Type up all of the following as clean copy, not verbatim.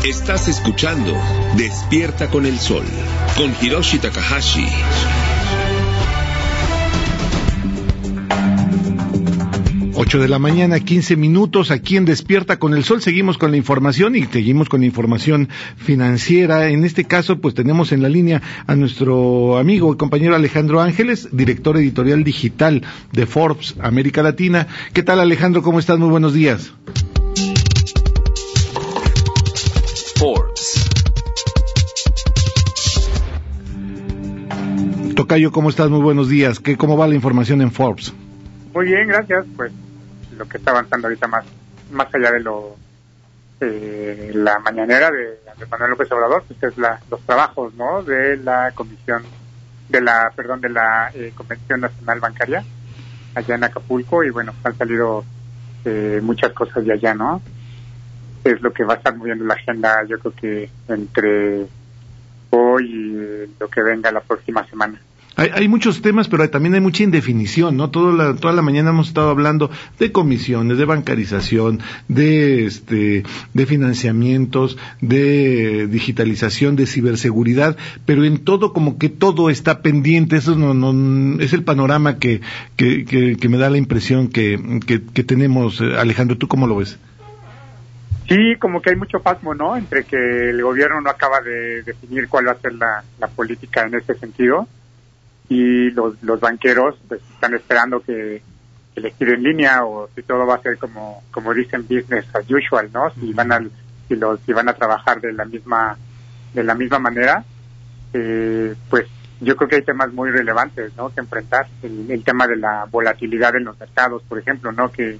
Estás escuchando Despierta con el Sol, con Hiroshi Takahashi. Ocho de la mañana, 15 minutos, aquí en Despierta con el Sol. Seguimos con la información y seguimos con la información financiera. En este caso, pues tenemos en la línea a nuestro amigo y compañero Alejandro Ángeles, director editorial digital de Forbes América Latina. ¿Qué tal, Alejandro? ¿Cómo estás? Muy buenos días. Forbes. Tocayo, ¿cómo estás? Muy buenos días. ¿Cómo va la información en Forbes? Muy bien, gracias. Pues lo que está avanzando ahorita más allá de la mañanera de Manuel López Obrador, pues es los trabajos, ¿no? De la Convención Nacional Bancaria allá en Acapulco, y bueno, han salido muchas cosas de allá, ¿no? Es lo que va a estar moviendo la agenda, yo creo que entre hoy y lo que venga la próxima semana. Hay muchos temas, pero también hay mucha indefinición, ¿no? Toda la mañana hemos estado hablando de comisiones, de bancarización, de financiamientos, de digitalización, de ciberseguridad, pero en todo como que todo está pendiente. Eso no es el panorama que me da la impresión que tenemos. Alejandro, ¿tú cómo lo ves? Sí, como que hay mucho pasmo, ¿no? Entre que el gobierno no acaba de definir cuál va a ser la política en ese sentido, y los banqueros pues están esperando que le gire en línea, o si todo va a ser como dicen, business as usual, ¿no? Si van a trabajar de la misma manera. Pues yo creo que hay temas muy relevantes, ¿no? Que enfrentar. El tema de la volatilidad en los mercados, por ejemplo, ¿no? Que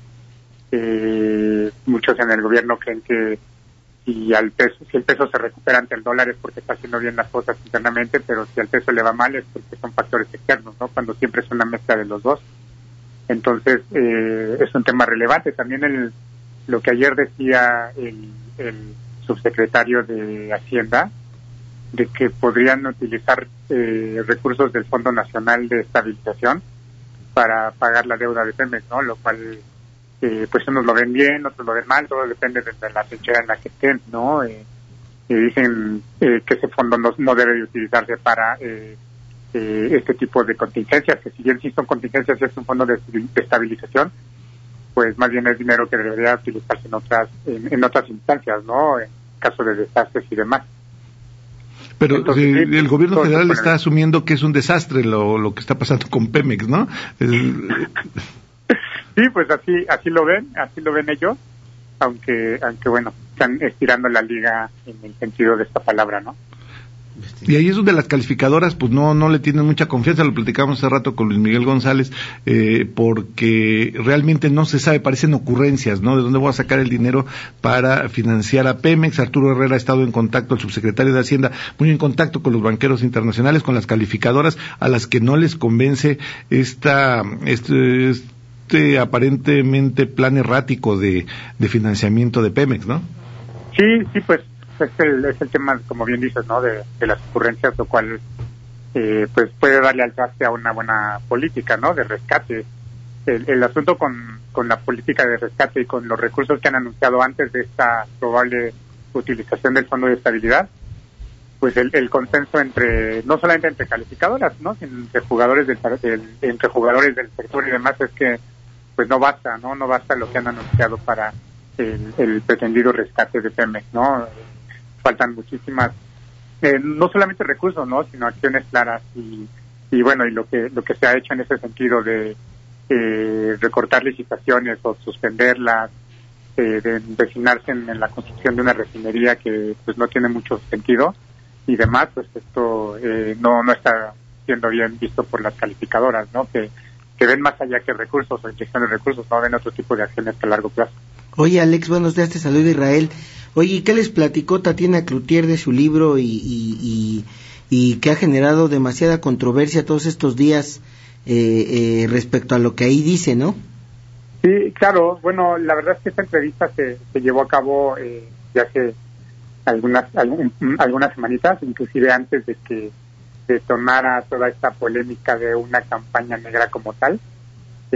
muchos en el gobierno creen que si el peso se recupera ante el dólar es porque está haciendo bien las cosas internamente, pero si al peso le va mal es porque son factores externos, ¿no? Cuando siempre es una mezcla de los dos. Entonces, es un tema relevante. También lo que ayer decía el subsecretario de Hacienda, de que podrían utilizar recursos del Fondo Nacional de Estabilización para pagar la deuda de Pemex, ¿no? Lo cual, pues unos lo ven bien, otros lo ven mal, todo depende de la trinchera en la que estén, ¿no? Dicen que ese fondo no debe de utilizarse para este tipo de contingencias, que si bien sí son contingencias, es un fondo de estabilización, pues más bien es dinero que debería utilizarse en otras instancias, ¿no? En caso de desastres y demás. Pero entonces, el gobierno federal está asumiendo que es un desastre lo que está pasando con Pemex, ¿no? Sí, pues así lo ven ellos, aunque bueno, están estirando la liga en el sentido de esta palabra, ¿no? Y ahí es donde las calificadoras pues no le tienen mucha confianza. Lo platicamos hace rato con Luis Miguel González, porque realmente no se sabe, parecen ocurrencias, ¿no? ¿De dónde voy a sacar el dinero para financiar a Pemex? Arturo Herrera ha estado en contacto, el subsecretario de Hacienda, muy en contacto con los banqueros internacionales, con las calificadoras, a las que no les convence este aparentemente plan errático de financiamiento de Pemex, ¿no? Sí, pues es el tema, como bien dices, ¿no? De las ocurrencias, lo cual pues puede darle al traste a una buena política, ¿no? De rescate. El asunto con la política de rescate y con los recursos que han anunciado antes de esta probable utilización del Fondo de Estabilidad, pues el consenso no solamente entre calificadoras, ¿no? Sino entre jugadores del sector y demás, es que pues no basta lo que han anunciado para el pretendido rescate de Pemex, ¿no? Faltan muchísimas, no solamente recursos, ¿no? Sino acciones claras y bueno, y lo que se ha hecho en ese sentido de recortar licitaciones o suspenderlas, de empecinarse en la construcción de una refinería que pues no tiene mucho sentido y demás, pues esto no está siendo bien visto por las calificadoras, ¿no? Que ven más allá que recursos o inyección de recursos, no ven otro tipo de acciones a largo plazo. Oye, Alex, buenos días, te saluda Israel. Oye, ¿qué les platicó Tatiana Cloutier de su libro y que ha generado demasiada controversia todos estos días respecto a lo que ahí dice, ¿no? Sí, claro. Bueno, la verdad es que esta entrevista se llevó a cabo ya hace algunas semanitas, inclusive antes de que detonara toda esta polémica de una campaña negra como tal.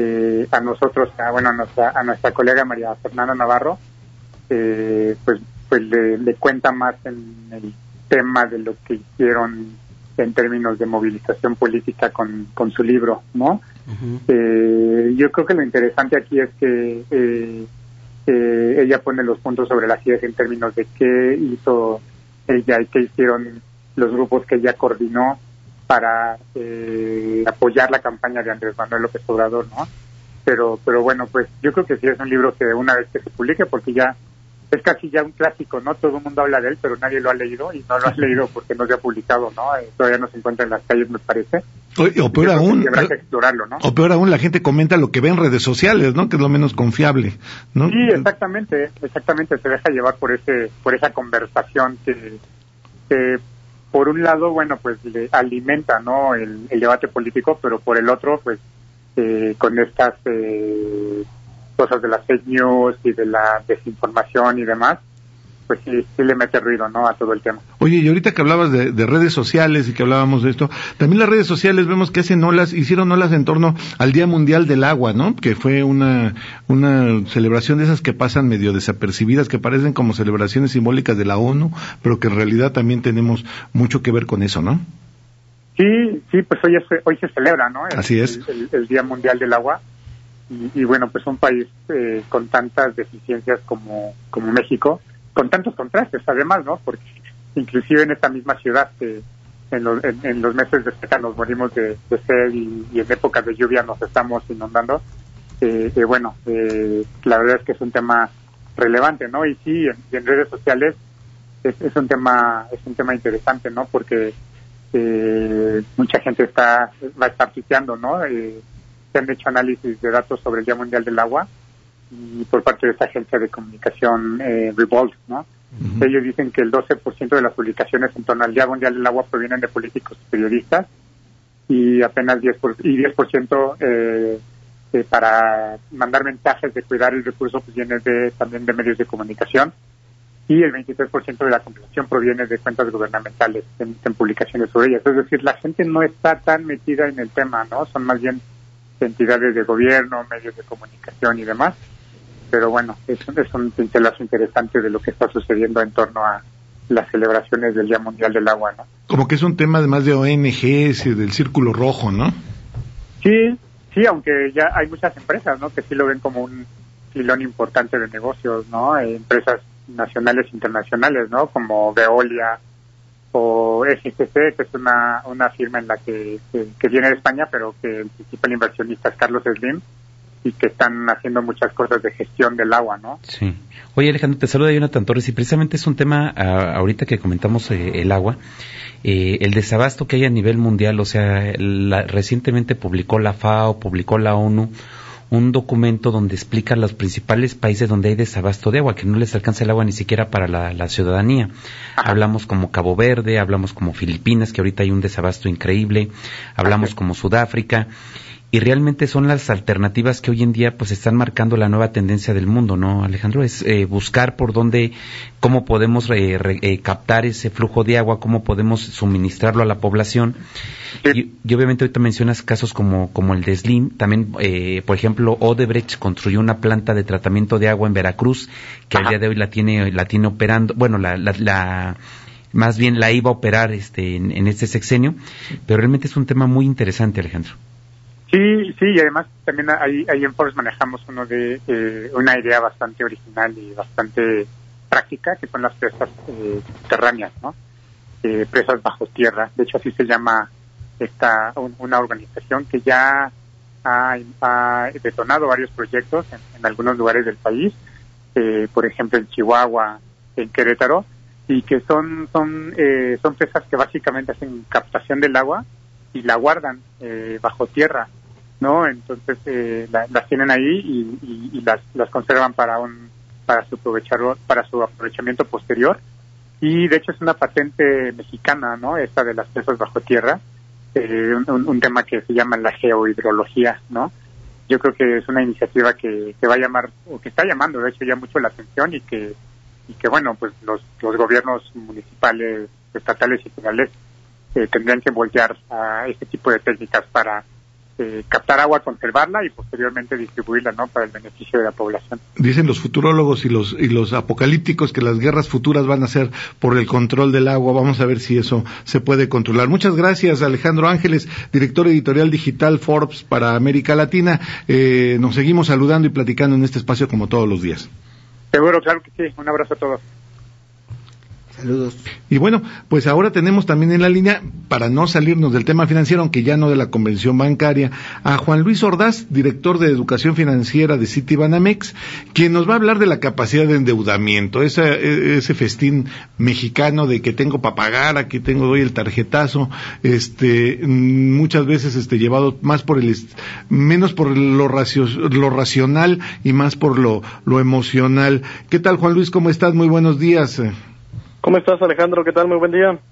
A nuestra colega María Fernanda Navarro, pues pues le cuenta más en el tema de lo que hicieron en términos de movilización política con su libro, ¿no? Uh-huh. Yo creo que lo interesante aquí es que ella pone los puntos sobre las ideas en términos de qué hizo ella y qué hicieron los grupos que ella coordinó para apoyar la campaña de Andrés Manuel López Obrador, ¿no? Pero bueno, pues yo creo que sí es un libro que una vez que se publique, porque ya es casi ya un clásico, ¿no? Todo el mundo habla de él, pero nadie lo ha leído, y no lo ha leído porque no se ha publicado, ¿no? Todavía no se encuentra en las calles, me parece. O peor aún, habrá que explorarlo, ¿no? O peor aún, la gente comenta lo que ve en redes sociales, ¿no? Que es lo menos confiable, ¿no? Sí, exactamente, se deja llevar por esa conversación que por un lado, bueno, pues le alimenta, ¿no? El debate político, pero por el otro, pues con estas cosas de las fake news y de la desinformación y demás, pues sí le mete ruido, ¿no? A todo el tema. Oye, y ahorita que hablabas de redes sociales y que hablábamos de esto, también las redes sociales vemos que hicieron olas en torno al Día Mundial del Agua, ¿no? Que fue una celebración de esas que pasan medio desapercibidas, que parecen como celebraciones simbólicas de la ONU, pero que en realidad también tenemos mucho que ver con eso, ¿no? Sí, pues hoy se celebra, ¿no? Así es. El Día Mundial del Agua. Y bueno, pues un país con tantas deficiencias como México, con tantos contrastes además, ¿no? Porque inclusive en esta misma ciudad, en los meses de seca nos morimos de sed y en épocas de lluvia nos estamos inundando. Bueno, la verdad es que es un tema relevante, ¿no? Y sí, en redes sociales es un tema interesante, ¿no? Porque mucha gente va a estar tuiteando, ¿no? Se han hecho análisis de datos sobre el Día Mundial del Agua y por parte de esta agencia de comunicación Revolt, ¿no? Uh-huh. Ellos dicen que el 12% de las publicaciones en torno al Día Mundial del Agua provienen de políticos y periodistas y apenas 10% para mandar mensajes de cuidar el recurso pues viene también de medios de comunicación, y el 23% de la conversación proviene de cuentas gubernamentales en publicaciones sobre ellas. Es decir, la gente no está tan metida en el tema, ¿no? Son más bien entidades de gobierno, medios de comunicación y demás, pero bueno, es un pincelazo interesante de lo que está sucediendo en torno a las celebraciones del Día Mundial del Agua, ¿no? Como que es un tema además de ONGs y del Círculo Rojo, ¿no? Sí, aunque ya hay muchas empresas, ¿no? Que sí lo ven como un filón importante de negocios, ¿no? Empresas nacionales e internacionales, ¿no? Como Veolia o SGC, que es una firma en la que viene de España, pero que el principal inversionista es Carlos Slim, y que están haciendo muchas cosas de gestión del agua, ¿no? Sí. Oye, Alejandro, te saluda Jonathan Torres, y precisamente es un tema, ahorita que comentamos el agua, el desabasto que hay a nivel mundial. O sea, recientemente publicó la FAO, publicó la ONU, un documento donde explica los principales países donde hay desabasto de agua, que no les alcanza el agua ni siquiera para la ciudadanía. Ajá. Hablamos como Cabo Verde, hablamos como Filipinas, que ahorita hay un desabasto increíble, hablamos como Sudáfrica, y realmente son las alternativas que hoy en día pues están marcando la nueva tendencia del mundo, ¿no, Alejandro? Es buscar cómo podemos captar ese flujo de agua, cómo podemos suministrarlo a la población. Sí. Y obviamente ahorita mencionas casos como el de Slim. También, por ejemplo, Odebrecht construyó una planta de tratamiento de agua en Veracruz, que al día de hoy la tiene operando, bueno, más bien la iba a operar en este sexenio, pero realmente es un tema muy interesante, Alejandro. Sí, y además también ahí en Forbes manejamos una idea bastante original y bastante práctica, que son las presas subterráneas, ¿no? Presas bajo tierra. De hecho, así se llama una organización que ya ha detonado varios proyectos en algunos lugares del país, por ejemplo en Chihuahua, en Querétaro, y que son presas que básicamente hacen captación del agua y la guardan bajo tierra, ¿no? Entonces las tienen ahí y las conservan para su aprovechamiento posterior. Y de hecho es una patente mexicana, ¿no? Esta de las presas bajo tierra, un tema que se llama la geohidrología, ¿no? Yo creo que es una iniciativa que va a llamar, o que está llamando de hecho ya mucho la atención, y que bueno, pues los gobiernos municipales, estatales y federales tendrían que voltear a este tipo de técnicas para captar agua, conservarla y posteriormente distribuirla, ¿no? Para el beneficio de la población. Dicen los futurólogos y los apocalípticos que las guerras futuras van a ser por el control del agua. Vamos a ver si eso se puede controlar. Muchas gracias, Alejandro Ángeles, director editorial digital Forbes para América Latina. Nos seguimos saludando y platicando en este espacio como todos los días. Seguro, claro que sí. Un abrazo a todos. Saludos. Y bueno, pues ahora tenemos también en la línea, para no salirnos del tema financiero, aunque ya no de la convención bancaria, a Juan Luis Ordaz, director de Educación Financiera de Citibanamex, quien nos va a hablar de la capacidad de endeudamiento, ese festín mexicano de que tengo para pagar, aquí doy el tarjetazo, muchas veces llevado más menos por lo racional y más por lo emocional. ¿Qué tal, Juan Luis? ¿Cómo estás? Muy buenos días. ¿Cómo estás, Alejandro? ¿Qué tal? Muy buen día.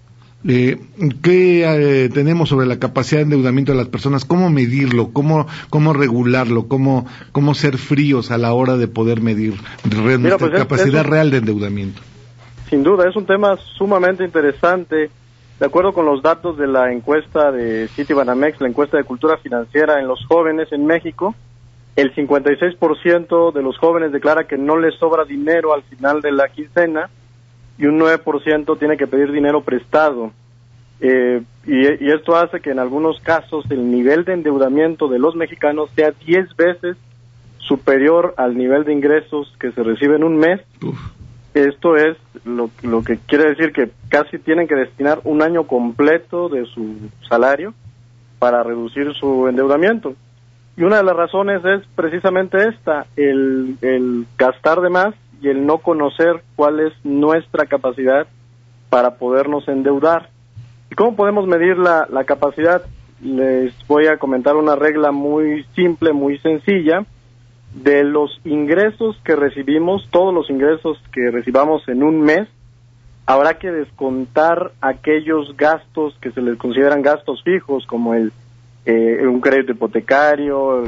¿Qué tenemos sobre la capacidad de endeudamiento de las personas? ¿Cómo medirlo? ¿Cómo regularlo? ¿Cómo ser fríos a la hora de poder medir nuestra capacidad real de endeudamiento? Sin duda, es un tema sumamente interesante. De acuerdo con los datos de la encuesta de Citibanamex, la encuesta de cultura financiera en los jóvenes en México, el 56% de los jóvenes declara que no les sobra dinero al final de la quincena, y un 9% tiene que pedir dinero prestado. Y esto hace que en algunos casos el nivel de endeudamiento de los mexicanos sea 10 veces superior al nivel de ingresos que se recibe en un mes. Uf. Esto es lo que quiere decir que casi tienen que destinar un año completo de su salario para reducir su endeudamiento. Y una de las razones es precisamente esta, el gastar de más y el no conocer cuál es nuestra capacidad para podernos endeudar. ¿Y cómo podemos medir la capacidad? Les voy a comentar una regla muy simple, muy sencilla. De los ingresos que recibimos, todos los ingresos que recibamos en un mes, habrá que descontar aquellos gastos que se les consideran gastos fijos, como un crédito hipotecario,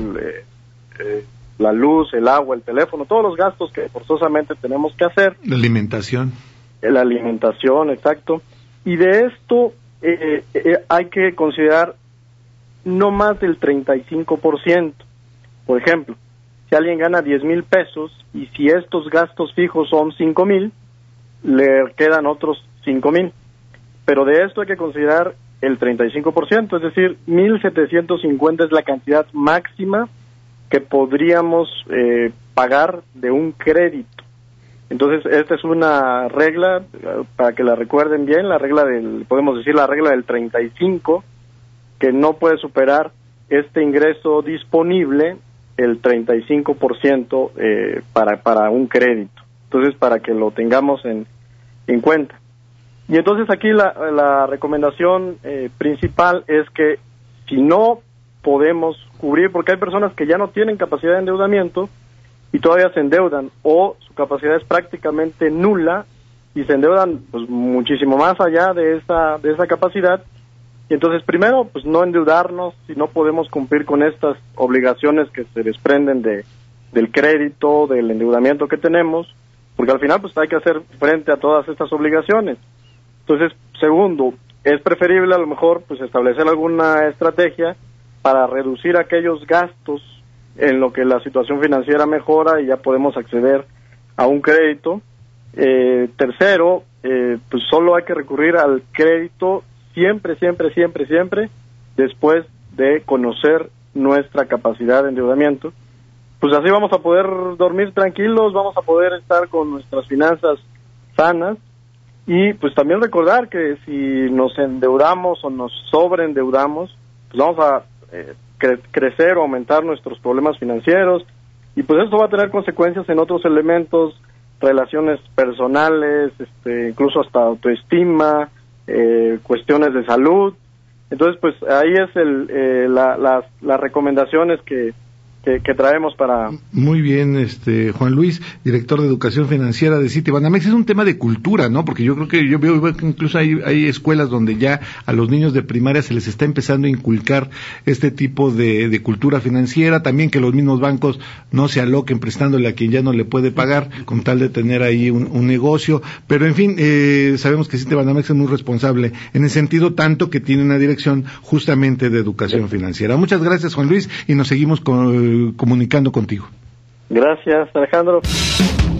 la luz, el agua, el teléfono, todos los gastos que forzosamente tenemos que hacer. La alimentación. La alimentación, exacto. Y de esto hay que considerar no más del 35%. Por ejemplo, si alguien gana 10,000 pesos y si estos gastos fijos son 5,000, le quedan otros 5,000. Pero de esto hay que considerar el 35%, es decir, 1,750 es la cantidad máxima que podríamos pagar de un crédito. Entonces, esta es una regla, para que la recuerden bien, podemos decir la regla del 35, que no puede superar este ingreso disponible, el 35% para un crédito. Entonces, para que lo tengamos en cuenta. Y entonces aquí la recomendación principal es que si no podemos cubrir, porque hay personas que ya no tienen capacidad de endeudamiento y todavía se endeudan, o su capacidad es prácticamente nula y se endeudan pues muchísimo más allá de esa capacidad. Y entonces primero pues no endeudarnos si no podemos cumplir con estas obligaciones que se desprenden del crédito, del endeudamiento que tenemos, porque al final pues hay que hacer frente a todas estas obligaciones. Entonces, segundo, es preferible a lo mejor pues establecer alguna estrategia para reducir aquellos gastos en lo que la situación financiera mejora y ya podemos acceder a un crédito. Tercero, pues solo hay que recurrir al crédito siempre después de conocer nuestra capacidad de endeudamiento. Pues así vamos a poder dormir tranquilos, vamos a poder estar con nuestras finanzas sanas. Y pues también recordar que si nos endeudamos o nos sobreendeudamos, pues vamos a crecer o aumentar nuestros problemas financieros, y pues esto va a tener consecuencias en otros elementos, relaciones personales, incluso hasta autoestima, cuestiones de salud. Entonces pues ahí es las recomendaciones que que traemos para... Muy bien, Juan Luis, director de Educación Financiera de Citibanamex. Es un tema de cultura, ¿no? Porque yo creo que yo veo que incluso hay escuelas donde ya a los niños de primaria se les está empezando a inculcar este tipo de cultura financiera, también que los mismos bancos no se aloquen prestándole a quien ya no le puede pagar, con tal de tener ahí un negocio. Pero en fin, sabemos que Citibanamex es muy responsable en ese sentido, tanto que tiene una dirección justamente de educación financiera. Muchas gracias, Juan Luis, y nos seguimos comunicando contigo. Gracias, Alejandro.